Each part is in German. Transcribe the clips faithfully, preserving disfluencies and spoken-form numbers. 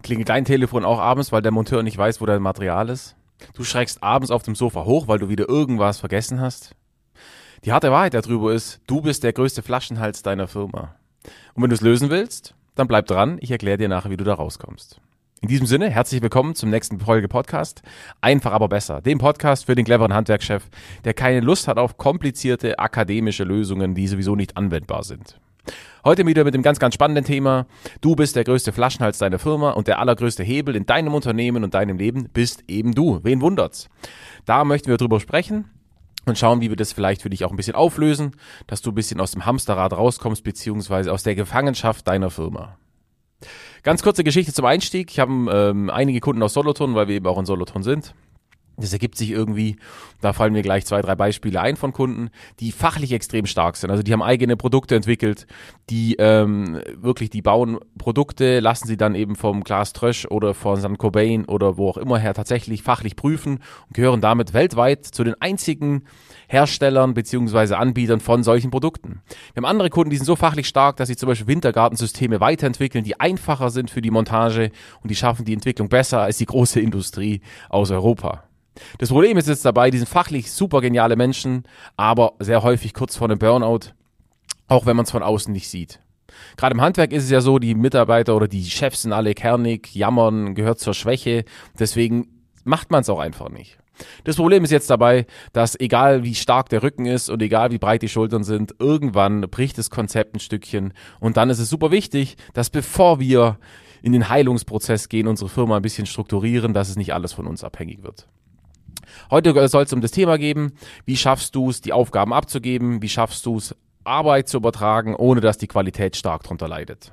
Klingelt dein Telefon auch abends, weil der Monteur nicht weiß, wo dein Material ist? Du schreckst abends auf dem Sofa hoch, weil du wieder irgendwas vergessen hast? Die harte Wahrheit darüber ist, du bist der größte Flaschenhals deiner Firma. Und wenn du es lösen willst, dann bleib dran, ich erkläre dir nachher, wie du da rauskommst. In diesem Sinne, herzlich willkommen zum nächsten Folge Podcast. Einfach aber besser. Dem Podcast für den cleveren Handwerkschef, der keine Lust hat auf komplizierte akademische Lösungen, die sowieso nicht anwendbar sind. Heute wieder mit dem ganz, ganz spannenden Thema. Du bist der größte Flaschenhals deiner Firma und der allergrößte Hebel in deinem Unternehmen und deinem Leben bist eben du. Wen wundert's? Da möchten wir drüber sprechen und schauen, wie wir das vielleicht für dich auch ein bisschen auflösen, dass du ein bisschen aus dem Hamsterrad rauskommst, beziehungsweise aus der Gefangenschaft deiner Firma. Ganz kurze Geschichte zum Einstieg. Ich habe ähm, einige Kunden aus Solothurn, weil wir eben auch in Solothurn sind. Das ergibt sich irgendwie, da fallen mir gleich zwei, drei Beispiele ein von Kunden, die fachlich extrem stark sind. Also die haben eigene Produkte entwickelt, die ähm, wirklich, die bauen Produkte, lassen sie dann eben vom Klaas Trösch oder von Sankt Cobain oder wo auch immer her tatsächlich fachlich prüfen und gehören damit weltweit zu den einzigen Herstellern beziehungsweise Anbietern von solchen Produkten. Wir haben andere Kunden, die sind so fachlich stark, dass sie zum Beispiel Wintergartensysteme weiterentwickeln, die einfacher sind für die Montage und die schaffen die Entwicklung besser als die große Industrie aus Europa. Das Problem ist jetzt dabei, die sind fachlich super geniale Menschen, aber sehr häufig kurz vor einem Burnout, auch wenn man es von außen nicht sieht. Gerade im Handwerk ist es ja so, die Mitarbeiter oder die Chefs sind alle kernig, jammern, gehört zur Schwäche, deswegen macht man es auch einfach nicht. Das Problem ist jetzt dabei, dass egal wie stark der Rücken ist und egal wie breit die Schultern sind, irgendwann bricht das Konzept ein Stückchen und dann ist es super wichtig, dass bevor wir in den Heilungsprozess gehen, unsere Firma ein bisschen strukturieren, dass es nicht alles von uns abhängig wird. Heute soll es um das Thema gehen, wie schaffst du es, die Aufgaben abzugeben, wie schaffst du es, Arbeit zu übertragen, ohne dass die Qualität stark darunter leidet.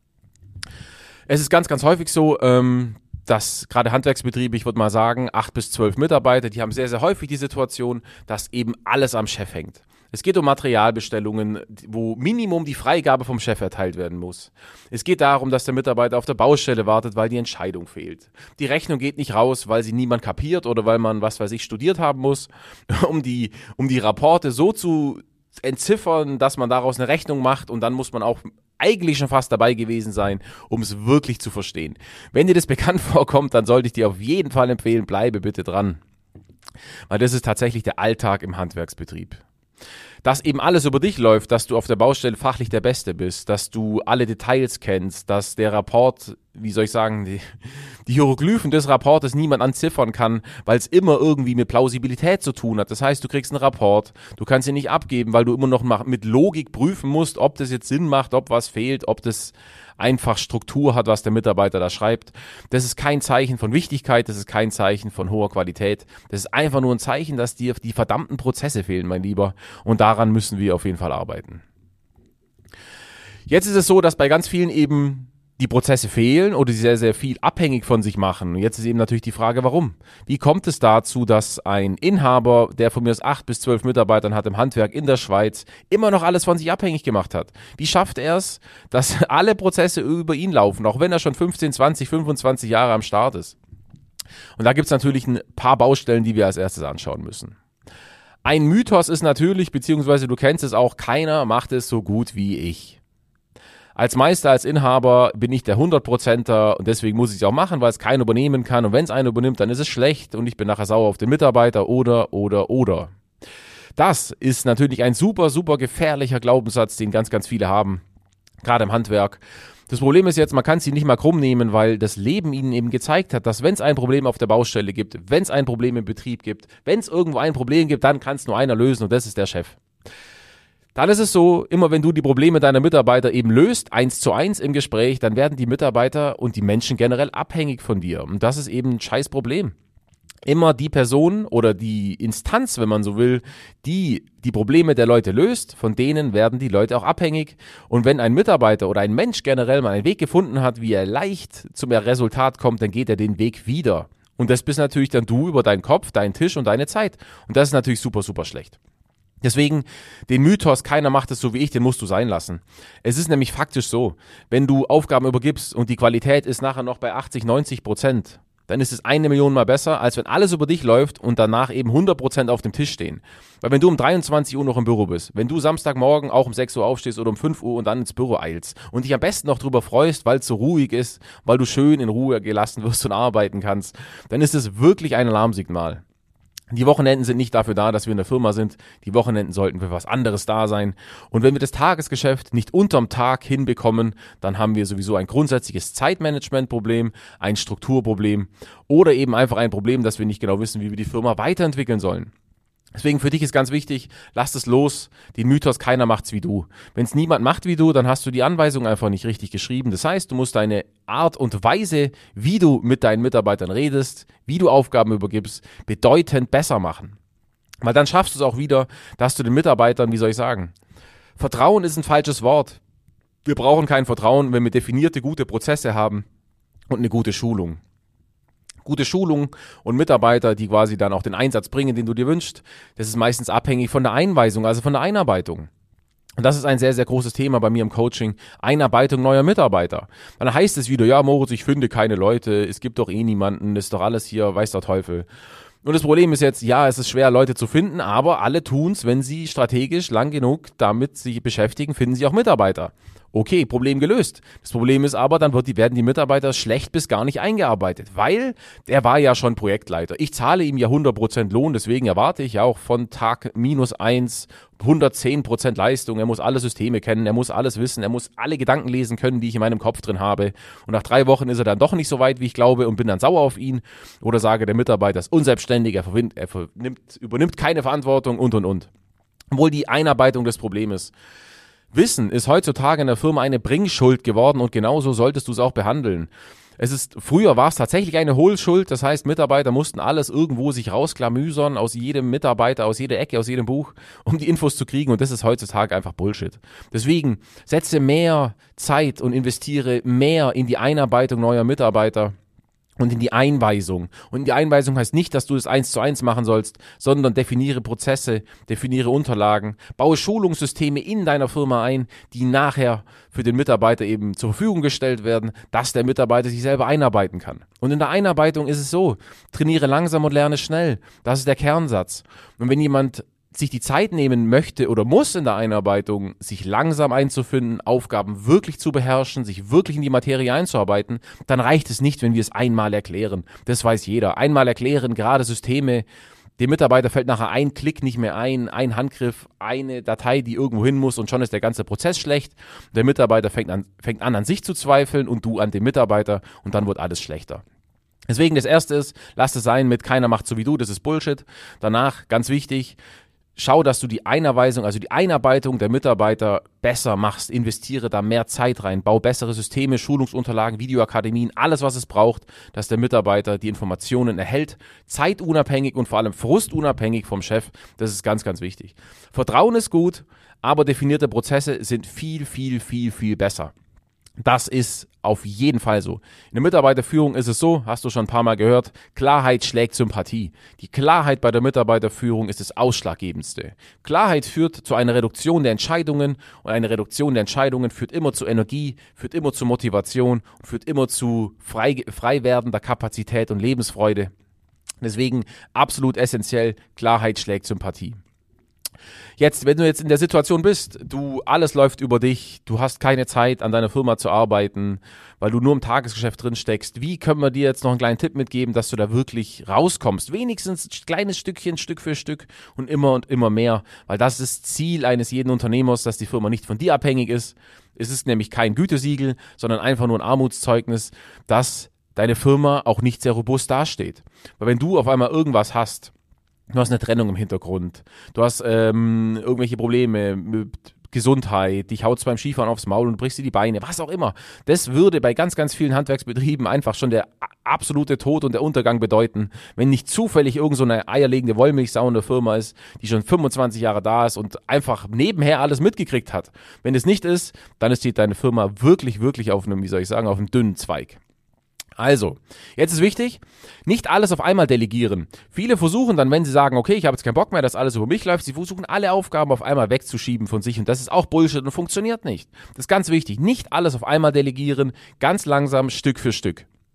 Es ist ganz, ganz häufig so, ähm, dass gerade Handwerksbetriebe, ich würde mal sagen, acht bis zwölf Mitarbeiter, die haben sehr, sehr häufig die Situation, dass eben alles am Chef hängt. Es geht um Materialbestellungen, wo Minimum die Freigabe vom Chef erteilt werden muss. Es geht darum, dass der Mitarbeiter auf der Baustelle wartet, weil die Entscheidung fehlt. Die Rechnung geht nicht raus, weil sie niemand kapiert oder weil man, was weiß ich, studiert haben muss, um die, um die Rapporte so zu entziffern, dass man daraus eine Rechnung macht und dann muss man auch eigentlich schon fast dabei gewesen sein, um es wirklich zu verstehen. Wenn dir das bekannt vorkommt, dann sollte ich dir auf jeden Fall empfehlen, bleibe bitte dran. Weil das ist tatsächlich der Alltag im Handwerksbetrieb. Dass eben alles über dich läuft, dass du auf der Baustelle fachlich der Beste bist, dass du alle Details kennst, dass der Rapport, wie soll ich sagen, die, die Hieroglyphen des Rapportes niemand entziffern kann, weil es immer irgendwie mit Plausibilität zu tun hat. Das heißt, du kriegst einen Rapport, du kannst ihn nicht abgeben, weil du immer noch mit Logik prüfen musst, ob das jetzt Sinn macht, ob was fehlt, ob das einfach Struktur hat, was der Mitarbeiter da schreibt. Das ist kein Zeichen von Wichtigkeit, das ist kein Zeichen von hoher Qualität. Das ist einfach nur ein Zeichen, dass dir die verdammten Prozesse fehlen, mein Lieber. Und daran müssen wir auf jeden Fall arbeiten. Jetzt ist es so, dass bei ganz vielen eben die Prozesse fehlen oder sie sehr, sehr viel abhängig von sich machen. Und jetzt ist eben natürlich die Frage, warum? Wie kommt es dazu, dass ein Inhaber, der von mir aus acht bis zwölf Mitarbeitern hat im Handwerk in der Schweiz, immer noch alles von sich abhängig gemacht hat? Wie schafft er es, dass alle Prozesse über ihn laufen, auch wenn er schon fünfzehn, zwanzig, fünfundzwanzig Jahre am Start ist? Und da gibt es natürlich ein paar Baustellen, die wir als erstes anschauen müssen. Ein Mythos ist natürlich, beziehungsweise du kennst es auch, keiner macht es so gut wie ich. Als Meister, als Inhaber bin ich der hundert-Prozenter und deswegen muss ich es auch machen, weil es keiner übernehmen kann. Und wenn es einer übernimmt, dann ist es schlecht und ich bin nachher sauer auf den Mitarbeiter oder, oder, oder. Das ist natürlich ein super, super gefährlicher Glaubenssatz, den ganz, ganz viele haben, gerade im Handwerk. Das Problem ist jetzt, man kann sie nicht mal krumm nehmen, weil das Leben ihnen eben gezeigt hat, dass wenn es ein Problem auf der Baustelle gibt, wenn es ein Problem im Betrieb gibt, wenn es irgendwo ein Problem gibt, dann kann es nur einer lösen und das ist der Chef. Dann ist es so, immer wenn du die Probleme deiner Mitarbeiter eben löst, eins zu eins im Gespräch, dann werden die Mitarbeiter und die Menschen generell abhängig von dir. Und das ist eben ein scheiß Problem. Immer die Person oder die Instanz, wenn man so will, die die Probleme der Leute löst, von denen werden die Leute auch abhängig. Und wenn ein Mitarbeiter oder ein Mensch generell mal einen Weg gefunden hat, wie er leicht zum Resultat kommt, dann geht er den Weg wieder. Und das bist natürlich dann du über deinen Kopf, deinen Tisch und deine Zeit. Und das ist natürlich super, super schlecht. Deswegen den Mythos, keiner macht es so wie ich, den musst du sein lassen. Es ist nämlich faktisch so, wenn du Aufgaben übergibst und die Qualität ist nachher noch bei achtzig, neunzig Prozent, dann ist es eine Million Mal besser, als wenn alles über dich läuft und danach eben hundert Prozent auf dem Tisch stehen. Weil wenn du um dreiundzwanzig Uhr noch im Büro bist, wenn du Samstagmorgen auch um sechs Uhr aufstehst oder um fünf Uhr und dann ins Büro eilst und dich am besten noch drüber freust, weil es so ruhig ist, weil du schön in Ruhe gelassen wirst und arbeiten kannst, dann ist es wirklich ein Alarmsignal. Die Wochenenden sind nicht dafür da, dass wir in der Firma sind. Die Wochenenden sollten für was anderes da sein. Und wenn wir das Tagesgeschäft nicht unterm Tag hinbekommen, dann haben wir sowieso ein grundsätzliches Zeitmanagementproblem, ein Strukturproblem oder eben einfach ein Problem, dass wir nicht genau wissen, wie wir die Firma weiterentwickeln sollen. Deswegen für dich ist ganz wichtig, lass es los, den Mythos, keiner macht's wie du. Wenn es niemand macht wie du, dann hast du die Anweisung einfach nicht richtig geschrieben. Das heißt, du musst deine Art und Weise, wie du mit deinen Mitarbeitern redest, wie du Aufgaben übergibst, bedeutend besser machen. Weil dann schaffst du es auch wieder, dass du den Mitarbeitern, wie soll ich sagen, Vertrauen ist ein falsches Wort. Wir brauchen kein Vertrauen, wenn wir definierte, gute Prozesse haben und eine gute Schulung. Gute Schulung und Mitarbeiter, die quasi dann auch den Einsatz bringen, den du dir wünschst, das ist meistens abhängig von der Einweisung, also von der Einarbeitung. Und das ist ein sehr, sehr großes Thema bei mir im Coaching, Einarbeitung neuer Mitarbeiter. Dann heißt es wieder, ja Moritz, ich finde keine Leute, es gibt doch eh niemanden, das ist doch alles hier, weiß der Teufel. Und das Problem ist jetzt, ja, es ist schwer, Leute zu finden, aber alle tun's, wenn sie strategisch lang genug damit sich beschäftigen, finden sie auch Mitarbeiter. Okay, Problem gelöst. Das Problem ist aber, dann wird die, werden die Mitarbeiter schlecht bis gar nicht eingearbeitet, weil der war ja schon Projektleiter. Ich zahle ihm ja hundert Prozent Lohn, deswegen erwarte ich ja auch von Tag minus eins hundertzehn Prozent Leistung. Er muss alle Systeme kennen, er muss alles wissen, er muss alle Gedanken lesen können, die ich in meinem Kopf drin habe. Und nach drei Wochen ist er dann doch nicht so weit, wie ich glaube, und bin dann sauer auf ihn. Oder sage, der Mitarbeiter ist unselbstständig, er, verwindt, er vernimmt, übernimmt keine Verantwortung und, und, und. Obwohl die Einarbeitung des Problems ist. Wissen ist heutzutage in der Firma eine Bringschuld geworden und genauso solltest du es auch behandeln. Es ist, früher war es tatsächlich eine Hohlschuld, das heißt, Mitarbeiter mussten alles irgendwo sich rausklamüsern aus jedem Mitarbeiter, aus jeder Ecke, aus jedem Buch, um die Infos zu kriegen und das ist heutzutage einfach Bullshit. Deswegen setze mehr Zeit und investiere mehr in die Einarbeitung neuer Mitarbeiter. Und in die Einweisung. Und die Einweisung heißt nicht, dass du es eins zu eins machen sollst, sondern definiere Prozesse, definiere Unterlagen, baue Schulungssysteme in deiner Firma ein, die nachher für den Mitarbeiter eben zur Verfügung gestellt werden, dass der Mitarbeiter sich selber einarbeiten kann. Und in der Einarbeitung ist es so, trainiere langsam und lerne schnell. Das ist der Kernsatz. Und wenn jemand sich die Zeit nehmen möchte oder muss in der Einarbeitung, sich langsam einzufinden, Aufgaben wirklich zu beherrschen, sich wirklich in die Materie einzuarbeiten, dann reicht es nicht, wenn wir es einmal erklären. Das weiß jeder. Einmal erklären, gerade Systeme, dem Mitarbeiter fällt nachher ein Klick nicht mehr ein, ein Handgriff, eine Datei, die irgendwo hin muss und schon ist der ganze Prozess schlecht. Der Mitarbeiter fängt an, fängt an, an sich zu zweifeln und du an dem Mitarbeiter und dann wird alles schlechter. Deswegen das Erste ist, lass es sein mit keiner macht so wie du, das ist Bullshit. Danach, ganz wichtig, schau, dass du die Einweisung, also die Einarbeitung der Mitarbeiter besser machst, investiere da mehr Zeit rein, bau bessere Systeme, Schulungsunterlagen, Videoakademien, alles, was es braucht, dass der Mitarbeiter die Informationen erhält, zeitunabhängig und vor allem frustunabhängig vom Chef. Das ist ganz, ganz wichtig. Vertrauen ist gut, aber definierte Prozesse sind viel, viel, viel, viel besser. Das ist auf jeden Fall so. In der Mitarbeiterführung ist es so, hast du schon ein paar Mal gehört, Klarheit schlägt Sympathie. Die Klarheit bei der Mitarbeiterführung ist das Ausschlaggebendste. Klarheit führt zu einer Reduktion der Entscheidungen und eine Reduktion der Entscheidungen führt immer zu Energie, führt immer zu Motivation und führt immer zu frei, frei werdender Kapazität und Lebensfreude. Deswegen absolut essentiell, Klarheit schlägt Sympathie. Jetzt, wenn du jetzt in der Situation bist, du, alles läuft über dich, du hast keine Zeit, an deiner Firma zu arbeiten, weil du nur im Tagesgeschäft drin steckst, wie können wir dir jetzt noch einen kleinen Tipp mitgeben, dass du da wirklich rauskommst? Wenigstens ein kleines Stückchen, Stück für Stück und immer und immer mehr, weil das ist Ziel eines jeden Unternehmers, dass die Firma nicht von dir abhängig ist. Es ist nämlich kein Gütesiegel, sondern einfach nur ein Armutszeugnis, dass deine Firma auch nicht sehr robust dasteht. Weil wenn du auf einmal irgendwas hast, du hast eine Trennung im Hintergrund, du hast ähm, irgendwelche Probleme mit Gesundheit, dich haut's beim Skifahren aufs Maul und brichst dir die Beine, was auch immer. Das würde bei ganz, ganz vielen Handwerksbetrieben einfach schon der absolute Tod und der Untergang bedeuten, wenn nicht zufällig irgend so eine eierlegende Wollmilchsau in der Firma ist, die schon fünfundzwanzig Jahre da ist und einfach nebenher alles mitgekriegt hat. Wenn es nicht ist, dann steht deine Firma wirklich, wirklich auf einem, wie soll ich sagen, auf einem dünnen Zweig. Also, jetzt ist wichtig, nicht alles auf einmal delegieren. Viele versuchen dann, wenn sie sagen, okay, ich habe jetzt keinen Bock mehr, dass alles über mich läuft, sie versuchen alle Aufgaben auf einmal wegzuschieben von sich und das ist auch Bullshit und funktioniert nicht. Das ist ganz wichtig, nicht alles auf einmal delegieren, ganz langsam, Stück für Stück.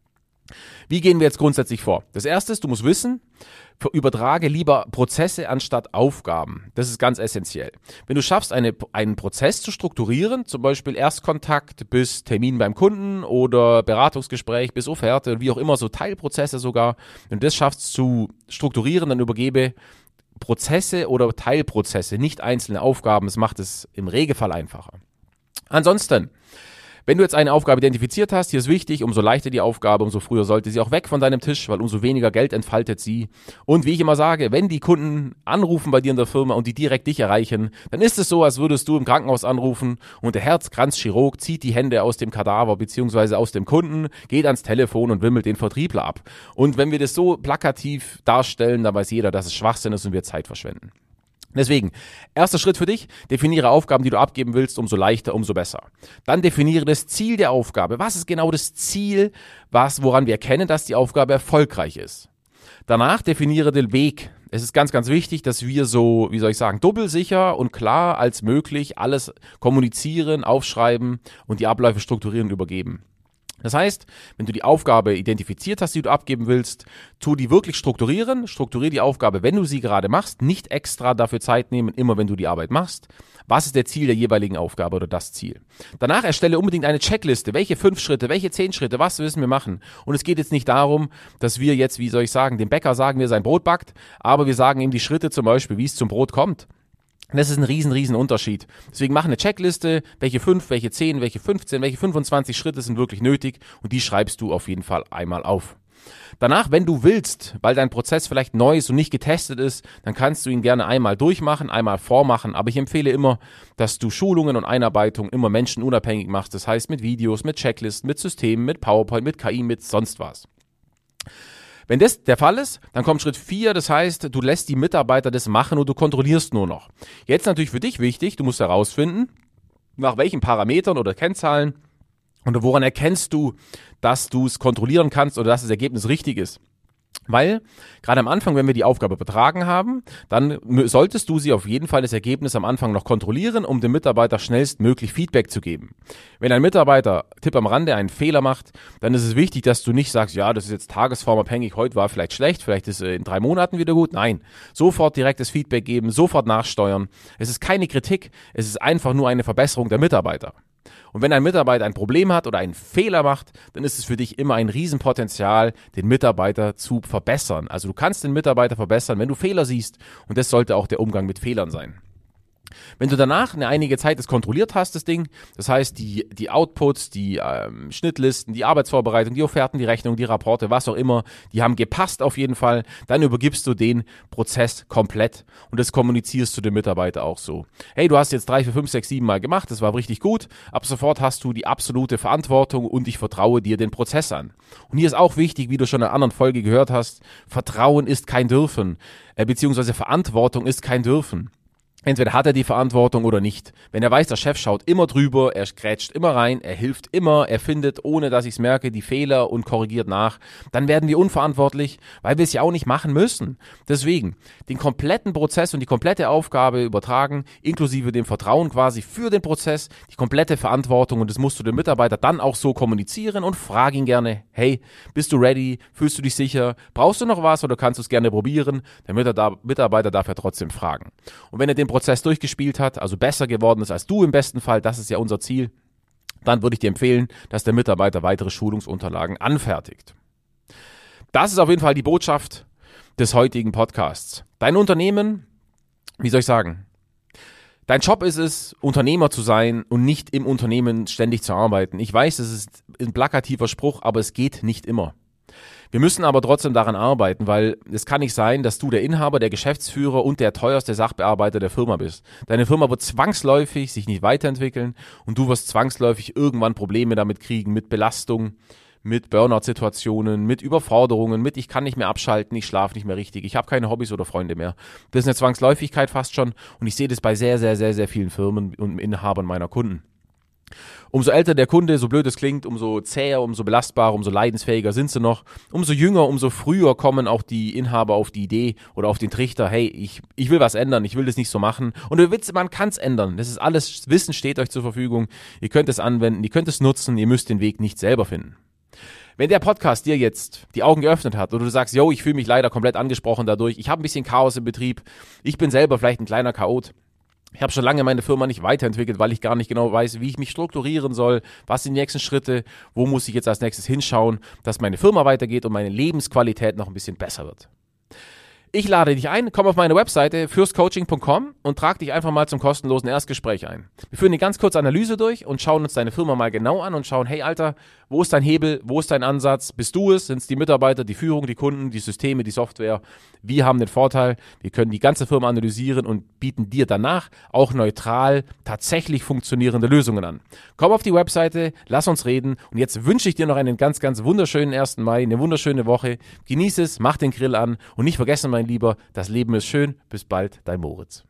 Wie gehen wir jetzt grundsätzlich vor? Das erste ist, du musst wissen, übertrage lieber Prozesse anstatt Aufgaben. Das ist ganz essentiell. Wenn du schaffst, eine, einen Prozess zu strukturieren, zum Beispiel Erstkontakt bis Termin beim Kunden oder Beratungsgespräch bis Offerte, wie auch immer, so Teilprozesse sogar, wenn du das schaffst zu strukturieren, dann übergebe Prozesse oder Teilprozesse, nicht einzelne Aufgaben. Das macht es im Regelfall einfacher. Ansonsten, wenn du jetzt eine Aufgabe identifiziert hast, hier ist wichtig, umso leichter die Aufgabe, umso früher sollte sie auch weg von deinem Tisch, weil umso weniger Geld entfaltet sie. Und wie ich immer sage, wenn die Kunden anrufen bei dir in der Firma und die direkt dich erreichen, dann ist es so, als würdest du im Krankenhaus anrufen und der Herzkranzchirurg zieht die Hände aus dem Kadaver bzw. aus dem Kunden, geht ans Telefon und wimmelt den Vertriebler ab. Und wenn wir das so plakativ darstellen, dann weiß jeder, dass es Schwachsinn ist und wir Zeit verschwenden. Deswegen, erster Schritt für dich, definiere Aufgaben, die du abgeben willst, umso leichter, umso besser. Dann definiere das Ziel der Aufgabe. Was ist genau das Ziel, was, woran wir erkennen, dass die Aufgabe erfolgreich ist? Danach definiere den Weg. Es ist ganz, ganz wichtig, dass wir so, wie soll ich sagen, doppelsicher und klar als möglich alles kommunizieren, aufschreiben und die Abläufe strukturieren und übergeben. Das heißt, wenn du die Aufgabe identifiziert hast, die du abgeben willst, tu die wirklich strukturieren, strukturiere die Aufgabe, wenn du sie gerade machst, nicht extra dafür Zeit nehmen, immer wenn du die Arbeit machst. Was ist der Ziel der jeweiligen Aufgabe oder das Ziel? Danach erstelle unbedingt eine Checkliste. Welche fünf Schritte, welche zehn Schritte, was müssen wir machen? Und es geht jetzt nicht darum, dass wir jetzt, wie soll ich sagen, dem Bäcker sagen, wie er sein Brot backt, aber wir sagen ihm die Schritte zum Beispiel, wie es zum Brot kommt. Das ist ein riesen, riesen Unterschied. Deswegen mach eine Checkliste, welche fünf, welche zehn, welche fünfzehn, welche fünfundzwanzig Schritte sind wirklich nötig und die schreibst du auf jeden Fall einmal auf. Danach, wenn du willst, weil dein Prozess vielleicht neu ist und nicht getestet ist, dann kannst du ihn gerne einmal durchmachen, einmal vormachen, aber ich empfehle immer, dass du Schulungen und Einarbeitung immer menschenunabhängig machst, das heißt mit Videos, mit Checklisten, mit Systemen, mit PowerPoint, mit K I, mit sonst was. Wenn das der Fall ist, dann kommt Schritt vier, das heißt, du lässt die Mitarbeiter das machen und du kontrollierst nur noch. Jetzt natürlich für dich wichtig, du musst herausfinden, nach welchen Parametern oder Kennzahlen und woran erkennst du, dass du es kontrollieren kannst oder dass das Ergebnis richtig ist. Weil, gerade am Anfang, wenn wir die Aufgabe übertragen haben, dann solltest du sie auf jeden Fall das Ergebnis am Anfang noch kontrollieren, um dem Mitarbeiter schnellstmöglich Feedback zu geben. Wenn ein Mitarbeiter, Tipp am Rande, einen Fehler macht, dann ist es wichtig, dass du nicht sagst, ja, das ist jetzt tagesformabhängig, heute war vielleicht schlecht, vielleicht ist es in drei Monaten wieder gut. Nein, sofort direktes Feedback geben, sofort nachsteuern. Es ist keine Kritik, es ist einfach nur eine Verbesserung der Mitarbeiter. Und wenn ein Mitarbeiter ein Problem hat oder einen Fehler macht, dann ist es für dich immer ein Riesenpotenzial, den Mitarbeiter zu verbessern. Also du kannst den Mitarbeiter verbessern, wenn du Fehler siehst und das sollte auch der Umgang mit Fehlern sein. Wenn du danach eine einige Zeit das kontrolliert hast, das Ding, das heißt die, die Outputs, die ähm, Schnittlisten, die Arbeitsvorbereitung, die Offerten, die Rechnung, die Rapporte, was auch immer, die haben gepasst auf jeden Fall, dann übergibst du den Prozess komplett und das kommunizierst du dem Mitarbeiter auch so. Hey, du hast jetzt drei, vier, fünf, sechs, sieben Mal gemacht, das war richtig gut, ab sofort hast du die absolute Verantwortung und ich vertraue dir den Prozess an. Und hier ist auch wichtig, wie du schon in einer anderen Folge gehört hast, Vertrauen ist kein Dürfen, äh, beziehungsweise Verantwortung ist kein Dürfen. Entweder hat er die Verantwortung oder nicht. Wenn er weiß, der Chef schaut immer drüber, er grätscht immer rein, er hilft immer, er findet, ohne dass ich es merke, die Fehler und korrigiert nach, dann werden wir unverantwortlich, weil wir es ja auch nicht machen müssen. Deswegen, den kompletten Prozess und die komplette Aufgabe übertragen, inklusive dem Vertrauen quasi für den Prozess, die komplette Verantwortung und das musst du dem Mitarbeiter dann auch so kommunizieren und frag ihn gerne, hey, bist du ready, fühlst du dich sicher, brauchst du noch was oder kannst du es gerne probieren? Der Mitarbeiter darf ja trotzdem fragen. Und wenn er den Prozess durchgespielt hat, also besser geworden ist als du im besten Fall, das ist ja unser Ziel, dann würde ich dir empfehlen, dass der Mitarbeiter weitere Schulungsunterlagen anfertigt. Das ist auf jeden Fall die Botschaft des heutigen Podcasts. Dein Unternehmen, wie soll ich sagen, dein Job ist es, Unternehmer zu sein und nicht im Unternehmen ständig zu arbeiten. Ich weiß, das ist ein plakativer Spruch, aber es geht nicht immer. Wir müssen aber trotzdem daran arbeiten, weil es kann nicht sein, dass du der Inhaber, der Geschäftsführer und der teuerste Sachbearbeiter der Firma bist. Deine Firma wird zwangsläufig sich nicht weiterentwickeln und du wirst zwangsläufig irgendwann Probleme damit kriegen, mit Belastung, mit Burnout-Situationen, mit Überforderungen, mit ich kann nicht mehr abschalten, ich schlafe nicht mehr richtig, ich habe keine Hobbys oder Freunde mehr. Das ist eine Zwangsläufigkeit fast schon und ich sehe das bei sehr, sehr, sehr, sehr vielen Firmen und Inhabern meiner Kunden. Umso älter der Kunde, so blöd es klingt, umso zäher, umso belastbarer, umso leidensfähiger sind sie noch. Umso jünger, umso früher kommen auch die Inhaber auf die Idee oder auf den Trichter, hey, ich, ich will was ändern, ich will das nicht so machen. Und der Witz, man kann es ändern. Das ist alles, Wissen steht euch zur Verfügung. Ihr könnt es anwenden, ihr könnt es nutzen, ihr müsst den Weg nicht selber finden. Wenn der Podcast dir jetzt die Augen geöffnet hat oder du sagst, yo, ich fühle mich leider komplett angesprochen dadurch, ich habe ein bisschen Chaos im Betrieb, ich bin selber vielleicht ein kleiner Chaot, ich habe schon lange meine Firma nicht weiterentwickelt, weil ich gar nicht genau weiß, wie ich mich strukturieren soll, was sind die nächsten Schritte, wo muss ich jetzt als nächstes hinschauen, dass meine Firma weitergeht und meine Lebensqualität noch ein bisschen besser wird. Ich lade dich ein, komm auf meine Webseite fürstcoaching punkt com und trag dich einfach mal zum kostenlosen Erstgespräch ein. Wir führen eine ganz kurze Analyse durch und schauen uns deine Firma mal genau an und schauen, hey Alter, wo ist dein Hebel, wo ist dein Ansatz, bist du es, sind es die Mitarbeiter, die Führung, die Kunden, die Systeme, die Software, wir haben den Vorteil, wir können die ganze Firma analysieren und bieten dir danach auch neutral tatsächlich funktionierende Lösungen an. Komm auf die Webseite, lass uns reden und jetzt wünsche ich dir noch einen ganz, ganz wunderschönen ersten Mai, eine wunderschöne Woche, genieß es, mach den Grill an und nicht vergessen, mein Lieber, das Leben ist schön, bis bald, dein Moritz.